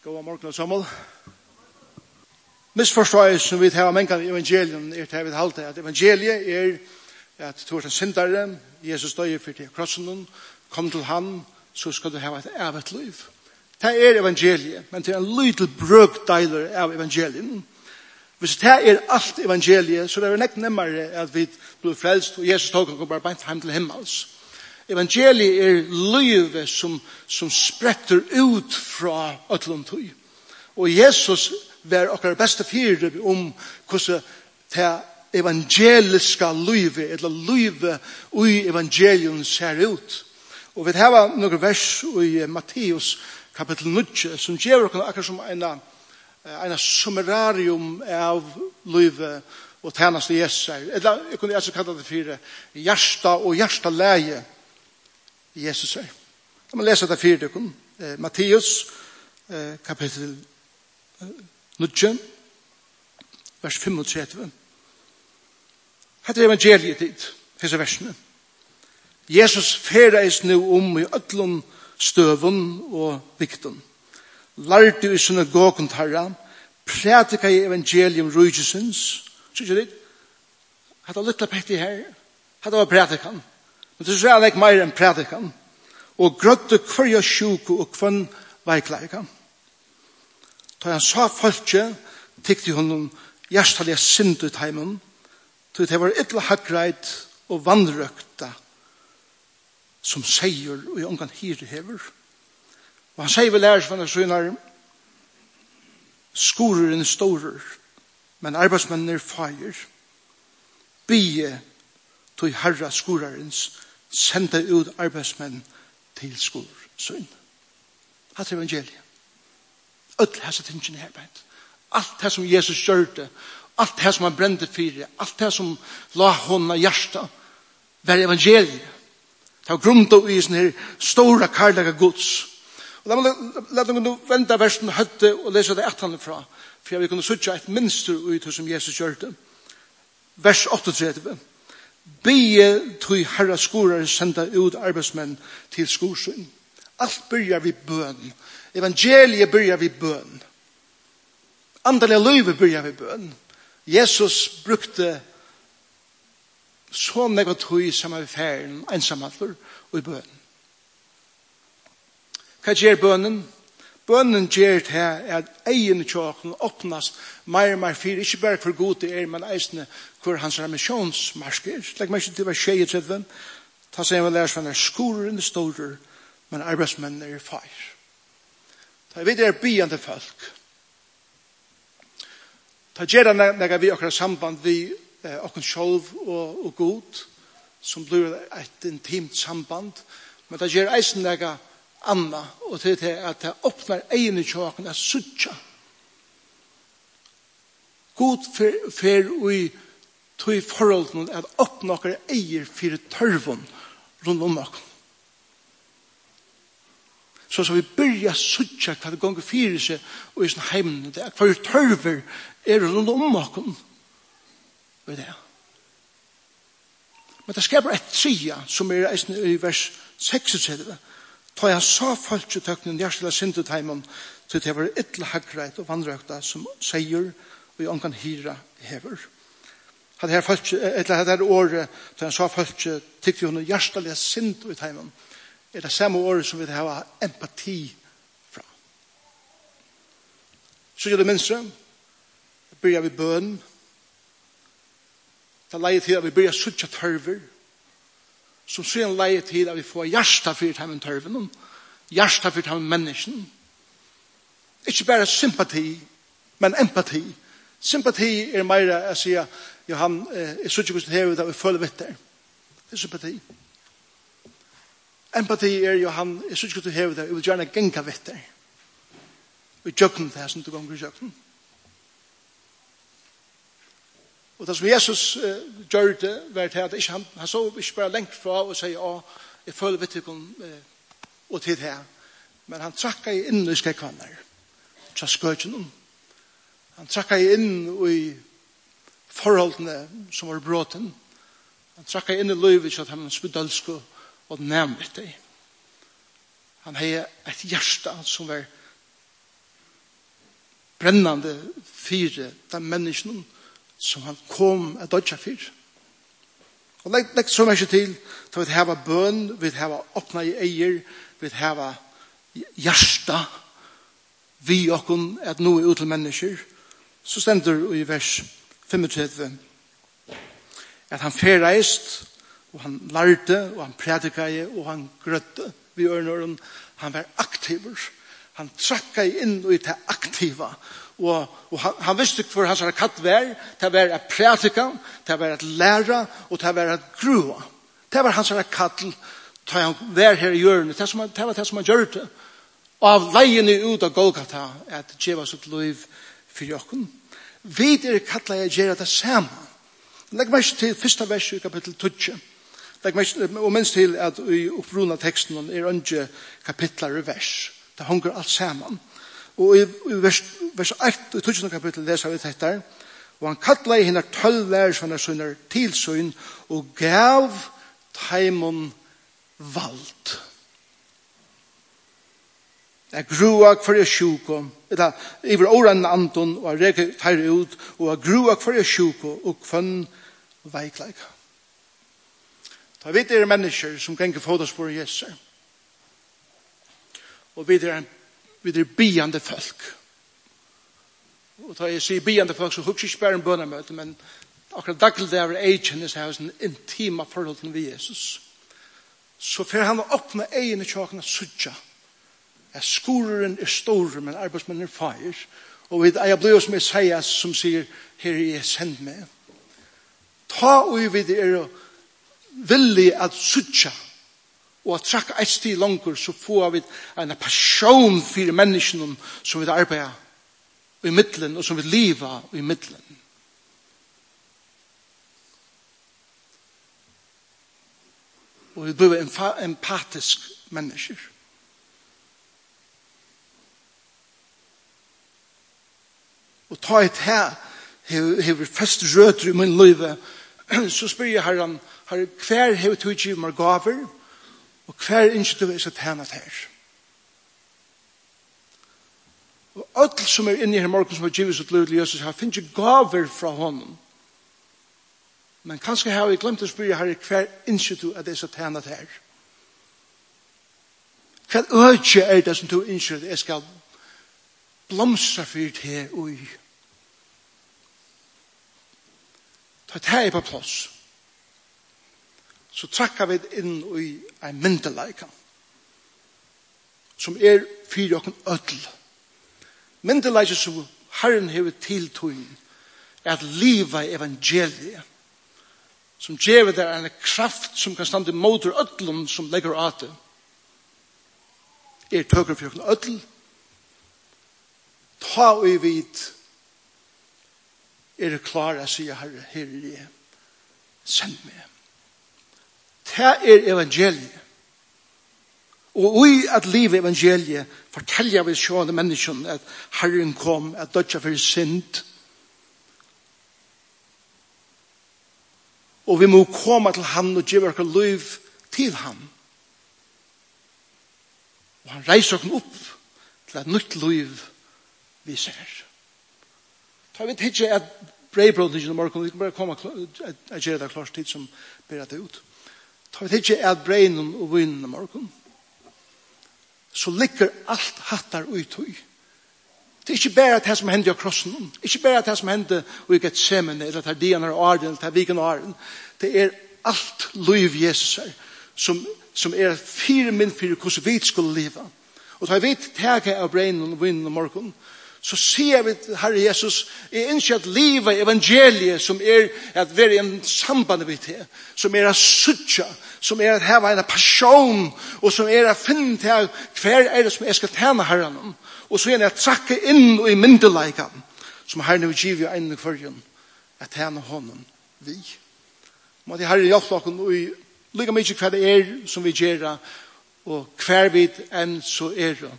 God morgen og sammen. Misforståelse som vi tar av mengen i evangelium til vi halte at evangeliet at du er en syndere, Jesus døde for til krossen, kom til han, så skal du ha et evigt liv. Det evangeliet, men det en liten brøkdeiler av evangeliet. Hvis det alt evangeliet, så det nekk nemmere at vi blir frelst, og Jesus tog og bare beint hjem til himmels. Evangeliet livet som spretter ut fra øtlundtøy. Og Jesus var okkar beste fyrer om hvordan det evangeliska livet, eller livet i evangelium ser ut. Og vi har noen vers i Matteus kapitel 9, som gjør oss akkurat som en summerarium av livet og tjeneste Jesus. Eller jeg kunne altså kalle det for hjärsta og hjärstaläge Jesus er. Kan man lese det for dere? Matteus kapitel 9, vers 35. Hette er evangeliet dit, disse versene. Jesus fereis nu i ødlom støven og vikten. Lærte i synagogen tarra, prætika i evangelium rujusins. Synes jeg det? Hette er litt petti her. Hette var prætikan. Men det er ikke mer enn prætikan. Og grøtte kvarja sjuku og kvann veikleikan. Da han sa folket, tykte honom hjertalige synd ut heimen, til det var ytla hagreit og vannrøkta som seier og i omgang hyre hever. Og han sier vel lærer som han synar skorer enn storer, men arbeidsmennene feier. Bie til herra skorarens senda ut arbeidsmenn til skorsyn. Hatt er evangeliet. Alt hese tingene her beint. Alt det som Jesus gjørte, alt det som han brente fyre, alt det som la hånda hjärsta, var evangeliet. Det var grunnt i sånne her stora karlaga gods. Og la meg nå vente versen høtte og lese det etterhånd fra, for jeg vil kunne sutja et minster ut som Jesus gjørte. Vers 38. Bie tog herra skorare senda ut arbeidsmenn til skorsyn. Alt byrjar vi bøn. Evangeliet byrjar vi bøn. Andaliga livet byrjar vi bøn. Jesus brukte så negativ som av færen, ensamhaller og i bøn. Hva gjør bønnen? Bønnen gjør til at egen tjåken åpnes mer og mer for, ikke bare for god det men eisene hvor hans misjonsmarsker. Slik meg ikke til å være skje i tredven. Ta seg en lærer som er skorer og storer, men arbeidsmennene er feir. Da vi er byende folk. Da gjør det når vi akkurat samband vi okken sjolv og god, som blir et intimt samband, men det gjør eisen når Anna, og til at det åpner egen tjåken av suttja. God fer i tog forholden at åpne okker eier for tørven rundt om okken. Så vi byrja suttja hva det gonger fyrir seg og i sånn heimene det. Hva tørver rundt om okken. Og det. Men det skaper et tria som i vers 36. Ta jeg sa folket tøknen hjertelig sintet heimen til det var ytla hagreit og vannrøkta som seier og i omgang hyra hever. Hadde her året ta jeg sa folket tykte hun hjertelig sintet heimen det samme året som vi har empati fra. Så gjør det minste byrjar vi bøn det leier til at vi byrjar suttja tørver som sen leier til at vi får hjärsta for heimen tørven, hjärsta for heimen mennesken. Ikke bare sympati, men empati. Sympati mer å si, Johan, jeg synes ikke hvordan det er vi føler vitter. Det er sympati. Empati Johan, jeg synes ikke hvordan det er vi vil gjerne genga vitter. Vi jøkken det her som du ganger i jøkken. Og det som Jesus gjør det, var til at han så ikke bare lengt fra og sier, jeg føler vittikken og til det her. Men han trakka inn i skrekkvanner. Tja skøtjen. Han trakka inn i forholdene som var bråten. Han trakka inn i livet til at han spedølske og nærmere det. Han hadde et hjerte som var brennande fire den mennesken som han kom at dødja fyr. Og legg så mye til vi hava bøn, vi hava åpna i eier, vi hava hjärsta vi okkun at nå er ut til mennesker. Så stender i vers 35 at han ferreist, og han lærte, og han predikaði, og han grøtte vi ørnåren. Han var aktiver. Han trakka inn i det aktiva. Og han visste hvor hans katt var. Det var at predika, det var at læra, og det var at grua. Det var hans katt da han var her i hjørnet. Det var det som han gjør det. Og av leiene ut av Golgata at djeva sitt liv for jokken. Vi kattla jeg gjør det samme. Legg meg til første vers i kapittel 12. Og minst til at i oppruna teksten er ikke kapitler i vers. Det hunger alt sammen. Og i vers 1 i 12. kapittel leser vi dette. Og han kattla i henne 12 lærersvenner sønner tilsyn og gav taimon vald. Jeg gruak for jeg sjuko, iver årene anton, og jeg reker teir ut, og jeg gruak for jeg sjuko, og kvann veikleik. Da vi er mennesker som ganger fotospår i Jesu. Og vi er biande folk. Og da jeg sier biande folk, så husker jeg ikke bare en bønnemøte, men akkurat daglig det er egenes her, en intima forhold til Jesus. Så for han å åpne egene tjåkene suttja, at skoren er store, men arbeidsmannen er feir. Og jeg blir som Esaias som sier, her er jeg sendt med. Ta og vi er villig at suttja og at trakka et sted langer, så får vi en passion for menneskene som vi arbeider i middelen og som vi lever i middelen. Og vi blir empatisk mennesker. Og ta et her, hever fest røter i min liv, så spør jeg herren, hver hever du givet meg gaver, og hver ikke du er så tænet her. Og alt som er inne i her morgen som har givet sitt liv til Jesus, har finnet gaver fra honom. Men kanskje har jeg glemt å spørre herre, hver ikke du er så tænet her. Hver øye er det som du ønsker at jeg skal blomstre for det og i. Ta det her på plass. Så trakker vi inn i en myndeleika som er fyrir okken ødel. Myndeleika som Herren hever tiltøyen er at liva i evangeliet som gjør det en kraft som kan stande mot ødelen som legger av det. Er tøkker for okken ødel. Ta og i vid er det klar å si Herre, her er det. Send meg. Det er evangeliet. Og i at livet evangeliet forteller vi sjående menneskene at Herren kom, at dødja for synd. Og vi må komme til han og gjøre vårt liv til han. Og han reiser oss opp til et nytt liv vi ser. Ta vi ikke at breibråden i morgen, vi kan bare komme og gjøre det klart tid som ber det ut. Ta vi ikke at breinen og vinen i morgen, så ligger alt hattar ut i. Det er ikke bare det som hender i krossen, ikke bare det som hender i Getsemane, eller det dian og arden, eller det viken og arden. Det er alt liv Jesus er, som er fire min for hvordan vi skulle leve. Og da vi tager av breinen og vinen i morgen, så sier vi til Herre Jesus, jeg ønsker at livet evangeliet som er at være en samband med det, som er at suttja, som er at hava en passion, og som er at finne til hver er det som jeg skal tjene Herren om, og så er det at trakke inn i myndeleikan, som Herren vil give en i førjen, at tjene honom vi. Må det Herre hjelpe dere, og lykke mye hva det er som vi gjør, og hver vi enn så er det.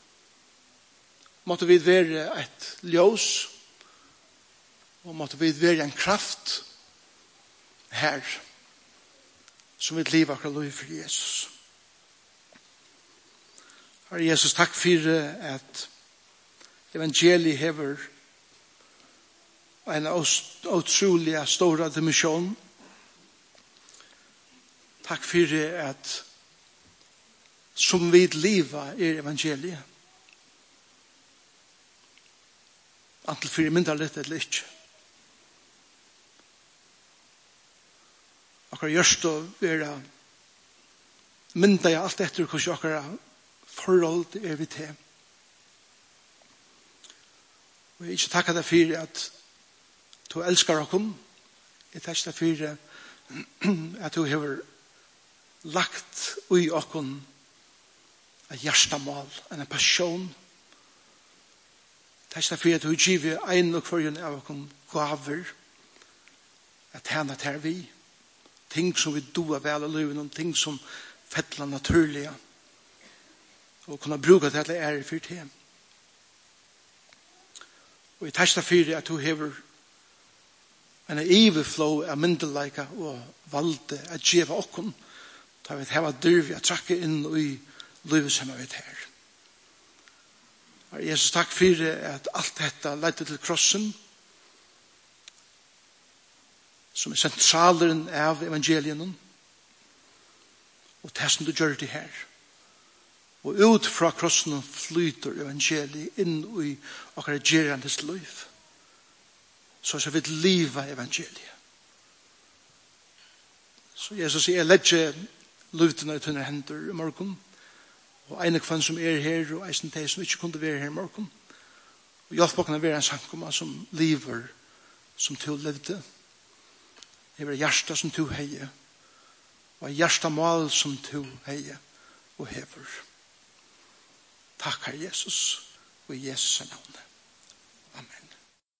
Måtte vi være et ljós, og måtte vi være en kraft her, som vi lever akkurat liv for Jesus. Herre Jesus, takk for at evangeliet hever en utrolig stor dimension. Takk for at som vi liva evangeliet. Antal for mindre litt eller ikke. Akkurat gjørst å være mynda jeg alt etter hvordan akkurat forhold vi til. Og jeg ikke takker deg for at du elskar okkom. Jeg takker deg for at du har lagt ui okkom et hjertemål, en passion. Jeg takker deg for at du giver en og kvarjen av okkom gaver at henne tar vi. Ting som vi doer vel av livet, og ting som fettler naturlige, og kunne bruke det til ære for det. Og jeg takker for at du hever en overflow av myndelige og valgte at gjøre okkom, da vi har dyrvi at trakke inn i livet som vi her. Og Jesus, takk for at alt dette leidde til krossen, som er sentralen av evangelien, og det som du gjør det her. Og ut fra krossen flyter evangeliet inn i akkurat gerandes liv. Så vi liva evangeliet. Så Jesus, jeg legger livtene i tunne hender i morgen, og en kvann som her, og eisen de som ikke kunne være her i morgen. Og hjelp oss å være en sankumma som lever, som til levde. Det er hjärsta som du heier, og hjärtamål som du heier og hever. Takk, Herre Jesus, og i Jesu navn.